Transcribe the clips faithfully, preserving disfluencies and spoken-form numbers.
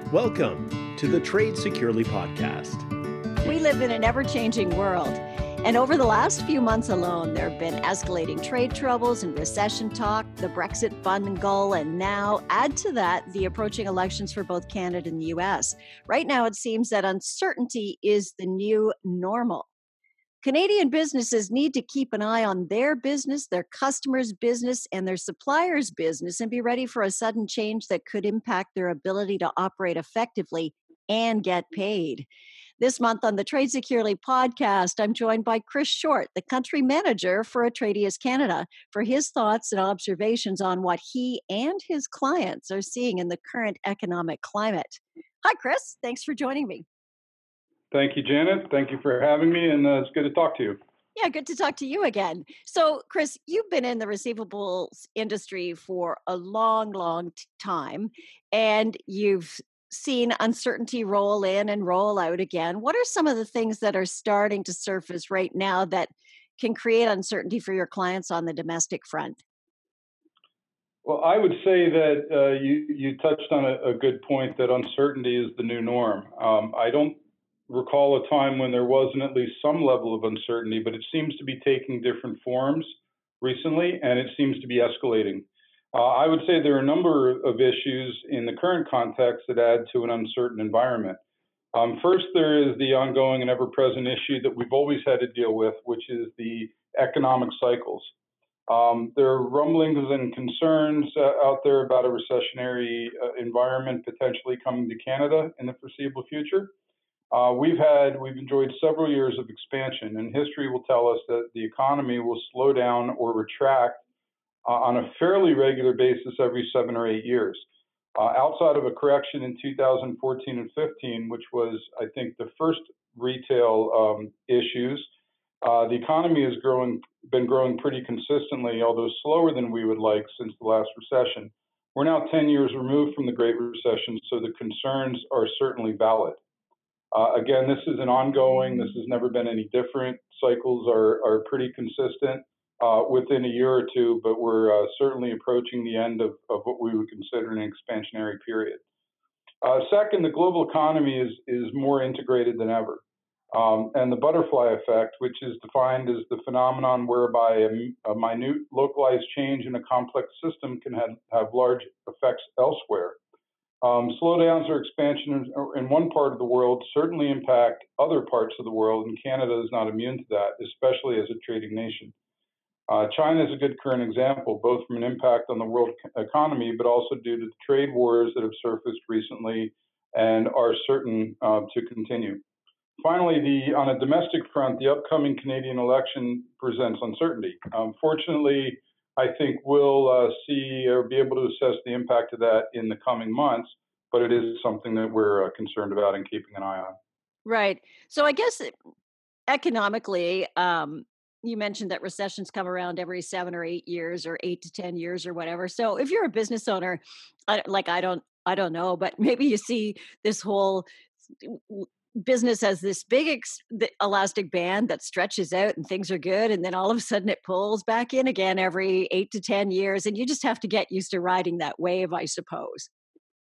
Welcome to the Trade Securely podcast. We live in an ever-changing world, and over the last few months alone, there have been escalating trade troubles and recession talk, the Brexit bungle, and now add to that the approaching elections for both Canada and the U S. Right now, it seems that uncertainty is the new normal. Canadian businesses need to keep an eye on their business, their customers' business, and their suppliers' business and be ready for a sudden change that could impact their ability to operate effectively and get paid. This month on the Trade Securely podcast, I'm joined by Chris Short, the country manager for Atradius Canada, for his thoughts and observations on what he and his clients are seeing in the current economic climate. Hi, Chris. Thanks for joining me. Thank you, Janet. Thank you for having me, and uh, it's good to talk to you. Yeah, good to talk to you again. So, Chris, you've been in the receivables industry for a long, long t- time, and you've seen uncertainty roll in and roll out again. What are some of the things that are starting to surface right now that can create uncertainty for your clients on the domestic front? Well, I would say that uh, you, you touched on a, a good point that uncertainty is the new norm. Um, I don't recall a time when there wasn't at least some level of uncertainty, but it seems to be taking different forms recently, and it seems to be escalating. Uh, I would say there are a number of issues in the current context that add to an uncertain environment. Um, first, there is the ongoing and ever-present issue that we've always had to deal with, which is the economic cycles. Um, there are rumblings and concerns uh, out there about a recessionary uh, environment potentially coming to Canada in the foreseeable future. Uh, we've had, we've enjoyed several years of expansion, and history will tell us that the economy will slow down or retract uh, on a fairly regular basis every seven or eight years. Uh, outside of a correction in two thousand fourteen and fifteen, which was, I think, the first retail um, issues, uh, the economy has growing, been growing pretty consistently, although slower than we would like since the last recession. We're now ten years removed from the Great Recession, so the concerns are certainly valid. Uh, again, this is an ongoing, this has never been any different. Cycles are, are pretty consistent uh, within a year or two, but we're uh, certainly approaching the end of, of what we would consider an expansionary period. Uh, second, the global economy is, is more integrated than ever. Um, and the butterfly effect, which is defined as the phenomenon whereby a, a minute localized change in a complex system can have, have large effects elsewhere. Um, slowdowns or expansion in, in one part of the world certainly impact other parts of the world, and Canada is not immune to that, especially as a trading nation. Uh, China is a good current example, both from an impact on the world economy, but also due to the trade wars that have surfaced recently and are certain uh, to continue. Finally, the, on a domestic front, the upcoming Canadian election presents uncertainty. Um, fortunately, I think we'll uh, see or be able to assess the impact of that in the coming months, but it is something that we're uh, concerned about and keeping an eye on. Right. So I guess economically, um, you mentioned that recessions come around every seven or eight years or eight to ten years or whatever. So if you're a business owner, I, like I don't, I don't know, but maybe you see this whole business has this big ex- the elastic band that stretches out and things are good. And then all of a sudden it pulls back in again every eight to ten years. And you just have to get used to riding that wave, I suppose.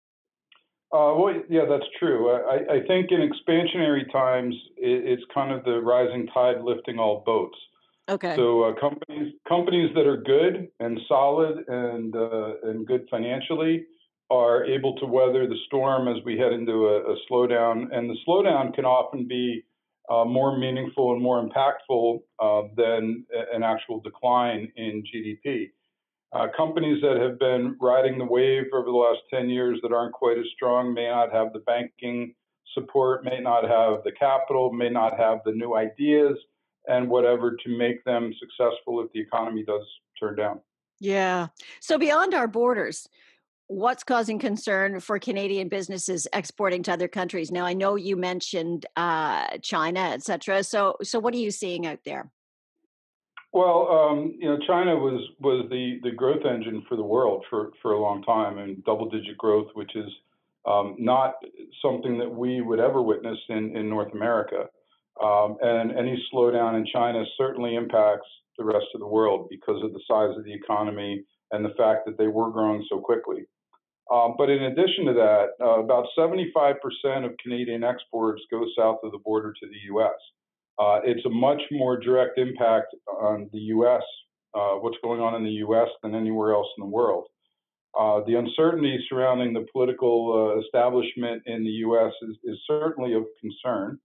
Uh, well, yeah, that's true. I, I think in expansionary times, it, it's kind of the rising tide lifting all boats. Okay. So uh, companies companies that are good and solid and uh, and good financially are able to weather the storm as we head into a, a slowdown. And the slowdown can often be uh, more meaningful and more impactful uh, than an actual decline in G D P. Uh, companies that have been riding the wave over the last ten years that aren't quite as strong may not have the banking support, may not have the capital, may not have the new ideas and whatever to make them successful if the economy does turn down. Yeah. So beyond our borders, what's causing concern for Canadian businesses exporting to other countries? Now, I know you mentioned uh, China, et cetera. So, so what are you seeing out there? Well, um, you know, China was was the, the growth engine for the world for, for a long time, and double-digit growth, which is um, not something that we would ever witness in, in North America. Um, and any slowdown in China certainly impacts the rest of the world because of the size of the economy and the fact that they were growing so quickly. Um, but in addition to that, uh, about seventy-five percent of Canadian exports go south of the border to the U S. Uh, it's a much more direct impact on the U S, uh, what's going on in the U S than anywhere else in the world. Uh, the uncertainty surrounding the political uh, establishment in the U S is, is certainly of concern.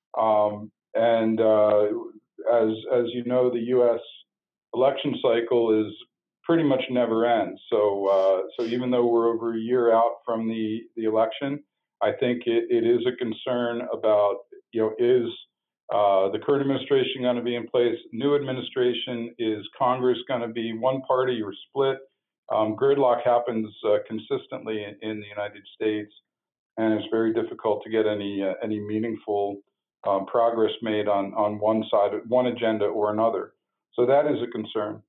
Um, and uh, as as you know, the U S election cycle is pretty much never ends. So uh, so even though we're over a year out from the the election, I think it, it is a concern about, you know, is uh, the current administration going to be in place? New administration, is Congress going to be one party or split? Um, gridlock happens uh, consistently in, in the United States, and it's very difficult to get any uh, any meaningful um, progress made on on one side, one agenda or another. So that is a concern.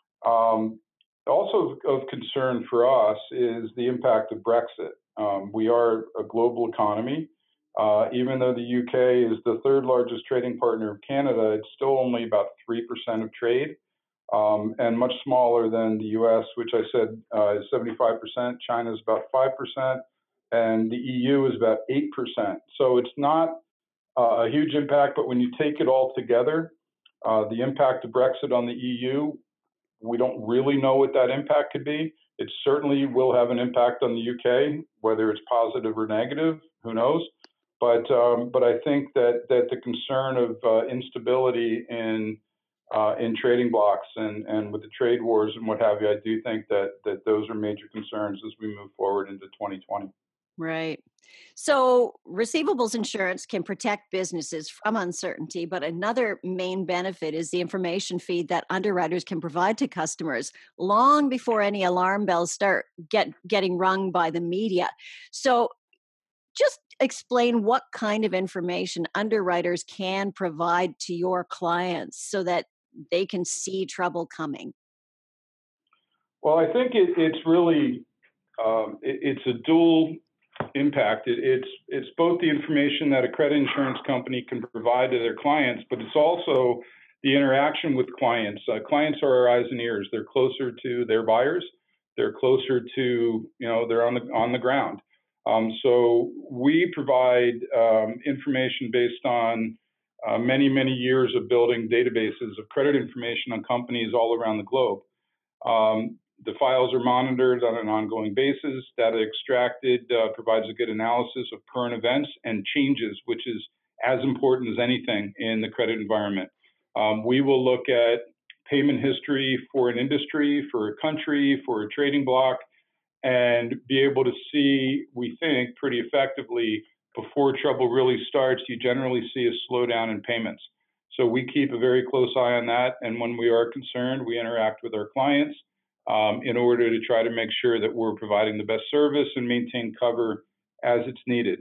Um, also of concern for us is the impact of Brexit. Um, we are a global economy. Uh, even though the U K is the third largest trading partner of Canada, it's still only about three percent of trade, um, and much smaller than the U S, which I said uh, is seventy-five percent. China is about five percent, and the E U is about eight percent. So it's not uh, a huge impact, but when you take it all together, uh, the impact of Brexit on the E U, we don't really know what that impact could be. It certainly will have an impact on the U K, whether it's positive or negative, who knows? But um, but I think that that the concern of uh, instability in uh, in trading blocks and, and with the trade wars and what have you, I do think that that those are major concerns as we move forward into twenty twenty. Right. So, receivables insurance can protect businesses from uncertainty, but another main benefit is the information feed that underwriters can provide to customers long before any alarm bells start get getting rung by the media. So, just explain what kind of information underwriters can provide to your clients so that they can see trouble coming. Well, I think it, it's really um, it, it's a dual impact. It, it's it's both the information that a credit insurance company can provide to their clients, but it's also the interaction with clients. Uh, clients are our eyes and ears. They're closer to their buyers. They're closer to, you know, they're on the on the ground. Um, so we provide um, information based on uh, many many years of building databases of credit information on companies all around the globe. Um, the files are monitored on an ongoing basis. Data extracted uh, provides a good analysis of current events and changes, which is as important as anything in the credit environment. Um, we will look at payment history for an industry, for a country, for a trading block, and be able to see, we think, pretty effectively before trouble really starts, you generally see a slowdown in payments. So we keep a very close eye on that. And when we are concerned, we interact with our clients um, in order to try to make sure that we're providing the best service and maintain cover as it's needed.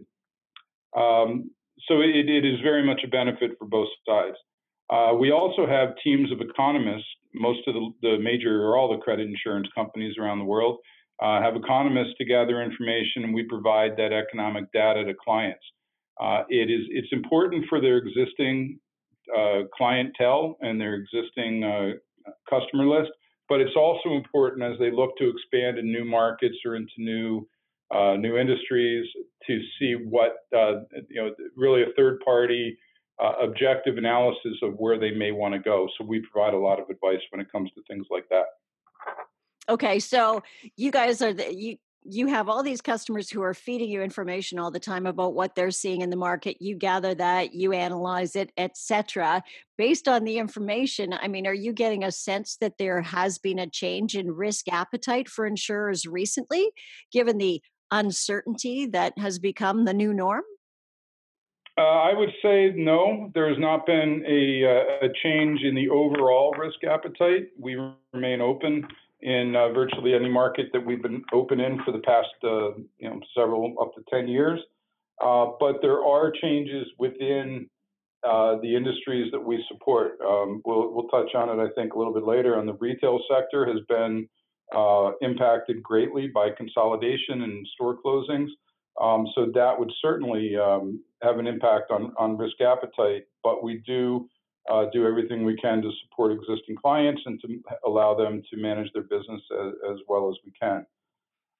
Um, so it, it is very much a benefit for both sides. Uh, we also have teams of economists. Most of the, the major or all the credit insurance companies around the world uh, have economists to gather information, and we provide that economic data to clients. Uh, it is it's important for their existing uh, clientele and their existing uh, customer list, but it's also important as they look to expand in new markets or into new uh, new industries to see what uh, you know really a third party uh, objective analysis of where they may want to go. So we provide a lot of advice when it comes to things like that. Okay, so you guys are the you you have all these customers who are feeding you information all the time about what they're seeing in the market. You gather that, you analyze it, et cetera. Based on the information, I mean, are you getting a sense that there has been a change in risk appetite for insurers recently, given the uncertainty that has become the new norm? Uh, I would say no, there has not been a, uh, a change in the overall risk appetite. We remain open in uh, virtually any market that we've been open in for the past, uh, you know, several up to ten years. Uh, but there are changes within uh, the industries that we support. Um, we'll, we'll touch on it, I think, a little bit later. And the retail sector has been uh, impacted greatly by consolidation and store closings. Um, so that would certainly um, have an impact on, on risk appetite, but we do uh, do everything we can to support existing clients and to allow them to manage their business as, as well as we can.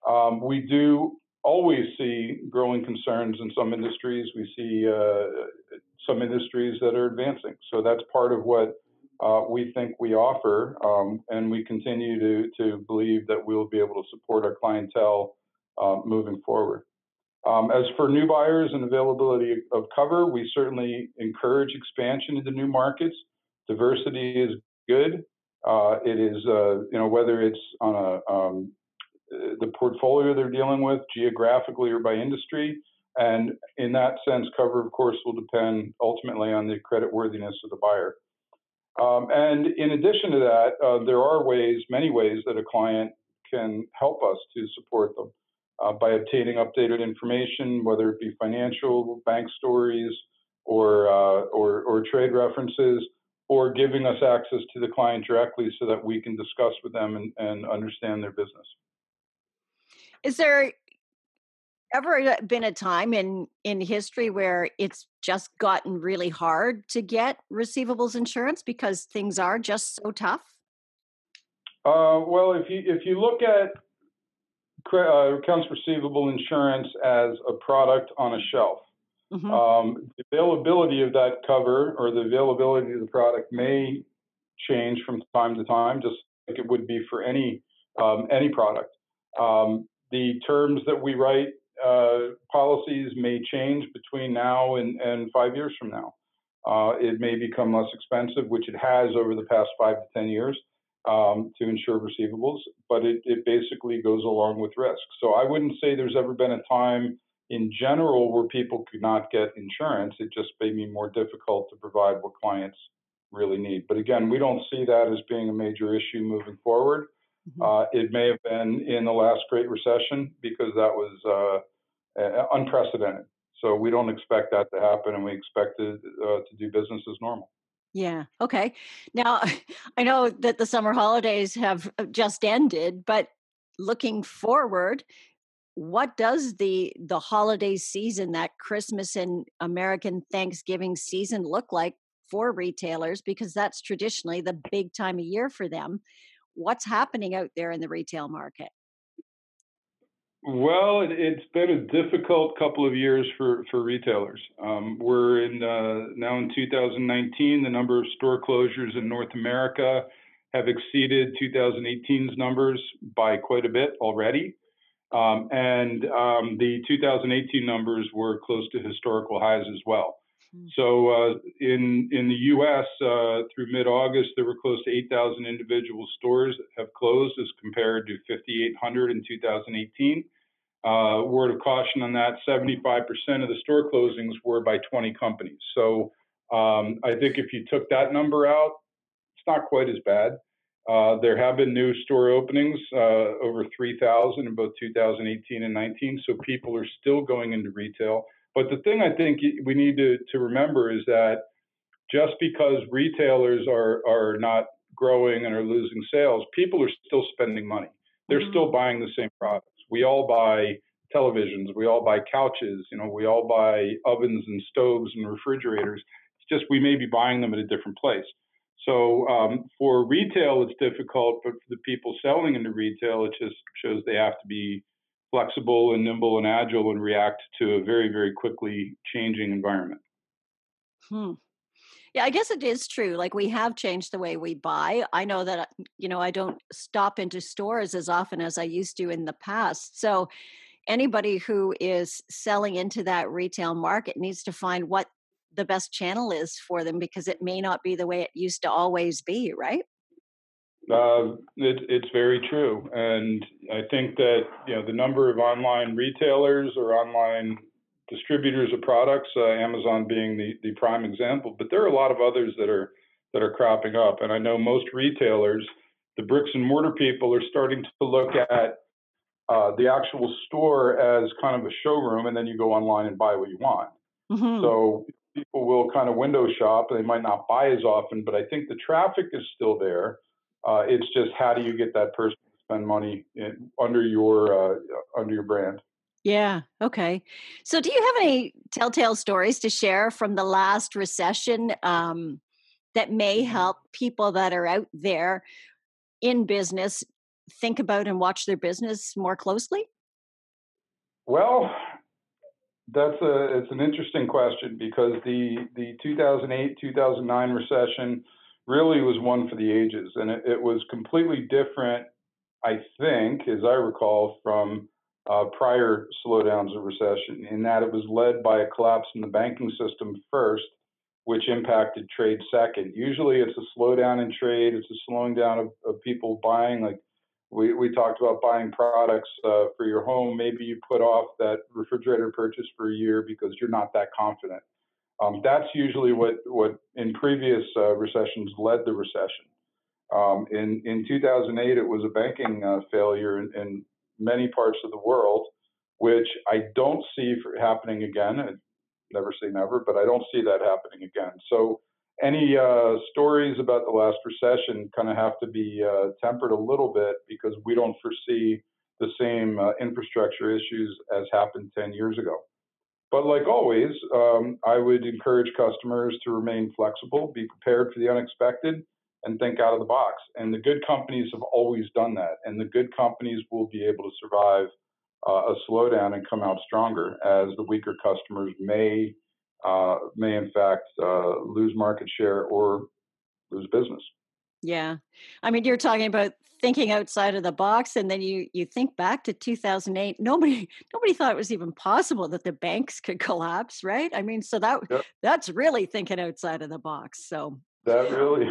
Um, we do always see growing concerns in some industries. We see uh, some industries that are advancing. So that's part of what uh, we think we offer, um, and we continue to, to believe that we'll be able to support our clientele uh, moving forward. Um, as for new buyers and availability of cover, we certainly encourage expansion into new markets. Diversity is good. Uh, it is, uh, you know, whether it's on a um, the portfolio they're dealing with, geographically or by industry, and in that sense, cover, of course, will depend ultimately on the creditworthiness of the buyer. Um, and in addition to that, uh, there are ways, many ways, that a client can help us to support them uh, by obtaining updated information, whether it be financial, bank stories, or, uh, or, or trade references, or giving us access to the client directly so that we can discuss with them and, and understand their business. Is there ever been a time in in history where it's just gotten really hard to get receivables insurance because things are just so tough? Uh, well, if you if you look at uh, accounts receivable insurance as a product on a shelf, Hmm. um, the availability of that cover or the availability of the product may change from time to time, just like it would be for any um, any product. Um, the terms that we write uh, policies may change between now and, and five years from now. Uh, it may become less expensive, which it has over the past five to ten years um, to insure receivables, but it, it basically goes along with risk. So I wouldn't say there's ever been a time in general where people could not get insurance. It just may be more difficult to provide what clients really need. But again, we don't see that as being a major issue moving forward. Hmm. Uh, it may have been in the last Great Recession because that was uh, uh, unprecedented. So we don't expect that to happen, and we expect to, uh, to do business as normal. Yeah. Okay. Now, I know that the summer holidays have uh, just ended, but looking forward, what does the the holiday season, that Christmas and American Thanksgiving season, look like for retailers? Because that's traditionally the big time of year for them. What's happening out there in the retail market? Well, it, it's been a difficult couple of years for, for retailers. Um, we're in uh, now in two thousand nineteen. The number of store closures in North America have exceeded two thousand eighteen's numbers by quite a bit already. Um, and um, the two thousand eighteen numbers were close to historical highs as well. Hmm. So uh, in in the U S, uh, through mid-August, there were close to eight thousand individual stores that have closed as compared to fifty-eight hundred in two thousand eighteen. Uh, word of caution on that, seventy-five percent of the store closings were by twenty companies. So um, I think if you took that number out, it's not quite as bad. Uh, there have been new store openings, uh, over three thousand in both two thousand eighteen and nineteen. So people are still going into retail. But the thing I think we need to, to remember is that just because retailers are, are not growing and are losing sales, people are still spending money. They're Mhm. still buying the same products. We all buy televisions, we all buy couches, you know, we all buy ovens and stoves and refrigerators. It's just we may be buying them at a different place. So um, for retail, it's difficult, but for the people selling into retail, it just shows they have to be flexible and nimble and agile and react to a very, very quickly changing environment. Hmm. Yeah, I guess it is true. Like, we have changed the way we buy. I know that, uh, you know, I don't stop into stores as often as I used to in the past. So anybody who is selling into that retail market needs to find what the best channel is for them, because it may not be the way it used to always be, right? Uh, it, it's very true, and I think that you know the number of online retailers or online distributors of products, uh, Amazon being the, the prime example, but there are a lot of others that are that are cropping up. And I know most retailers, the bricks and mortar people, are starting to look at uh, the actual store as kind of a showroom, and then you go online and buy what you want. Hmm. So people will kind of window shop. They might not buy as often, but I think the traffic is still there. Uh, it's just how do you get that person to spend money in, under your uh, under your brand. Yeah. Okay. So, do you have any telltale stories to share from the last recession, um, that may help people that are out there in business think about and watch their business more closely? Well, that's a it's an interesting question because the the two thousand eight two thousand nine recession really was one for the ages, and it, it was completely different, I think, as I recall, from uh, prior slowdowns of recession, in that it was led by a collapse in the banking system first, which impacted trade second. Usually it's a slowdown in trade, it's a slowing down of, of people buying. Like we, we talked about buying products uh, for your home. Maybe you put off that refrigerator purchase for a year because you're not that confident. Um, that's usually what, what in previous uh, recessions led the recession. Um, in, in two thousand eight, it was a banking uh, failure in, in many parts of the world, which I don't see for happening again. I never say never, but I don't see that happening again. So any uh, stories about the last recession kind of have to be uh, tempered a little bit because we don't foresee the same uh, infrastructure issues as happened ten years ago. But like always, um, I would encourage customers to remain flexible, be prepared for the unexpected, and think out of the box. And the good companies have always done that. And the good companies will be able to survive uh, a slowdown and come out stronger, as the weaker customers may, uh, may in fact, uh, lose market share or lose business. Yeah. I mean, you're talking about thinking outside of the box, and then you you think back to two thousand eight. Nobody nobody thought it was even possible that the banks could collapse, right? I mean, so that Yep. that's really thinking outside of the box. So That really,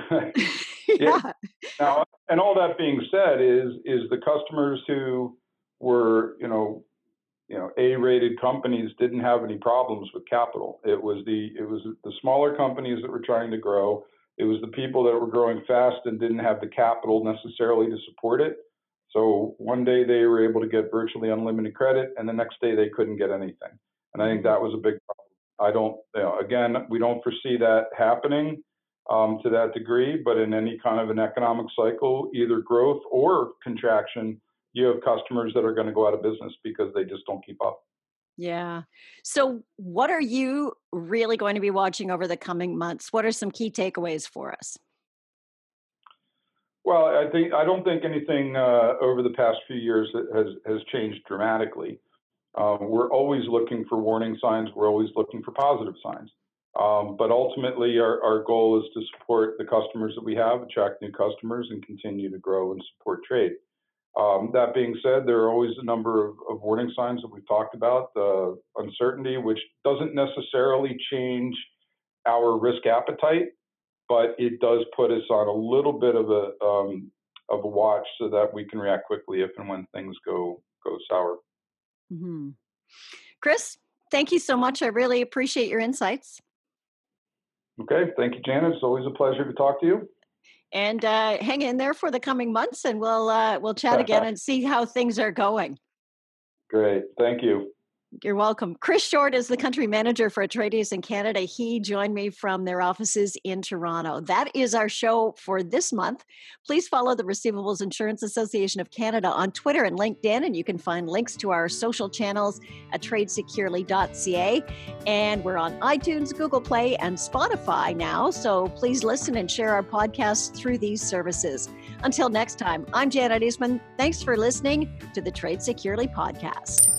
yeah. yeah. Now, and all that being said, is is the customers who were, you know, you know, A-rated companies didn't have any problems with capital. It was the it was the smaller companies that were trying to grow. It was the people that were growing fast and didn't have the capital necessarily to support it. So one day they were able to get virtually unlimited credit, and the next day they couldn't get anything. And I think that was a big problem. I don't, you know, again, we don't foresee that happening um, to that degree, but in any kind of an economic cycle, either growth or contraction, you have customers that are going to go out of business because they just don't keep up. Yeah. So what are you really going to be watching over the coming months? What are some key takeaways for us? Well, I think I don't think anything uh, over the past few years has has changed dramatically. Um, we're always looking for warning signs. We're always looking for positive signs. Um, but ultimately, our, our goal is to support the customers that we have, attract new customers, and continue to grow and support trade. Um, that being said, there are always a number of, of warning signs that we've talked about. Uh, uncertainty, which doesn't necessarily change our risk appetite, but it does put us on a little bit of a um, of a watch so that we can react quickly if and when things go go sour. Mm-hmm. Chris, thank you so much. I really appreciate your insights. Okay, thank you, Janet. It's always a pleasure to talk to you. And uh, hang in there for the coming months, and we'll uh, we'll chat again and see how things are going. Great, thank you. You're welcome. Chris Short is the country manager for Atradius in Canada. He joined me from their offices in Toronto. That is our show for this month. Please follow the Receivables Insurance Association of Canada on Twitter and LinkedIn, and you can find links to our social channels at trade securely dot c a. And we're on iTunes, Google Play, and Spotify now, so please listen and share our podcasts through these services. Until next time, I'm Janet Eastman. Thanks for listening to the Trade Securely podcast.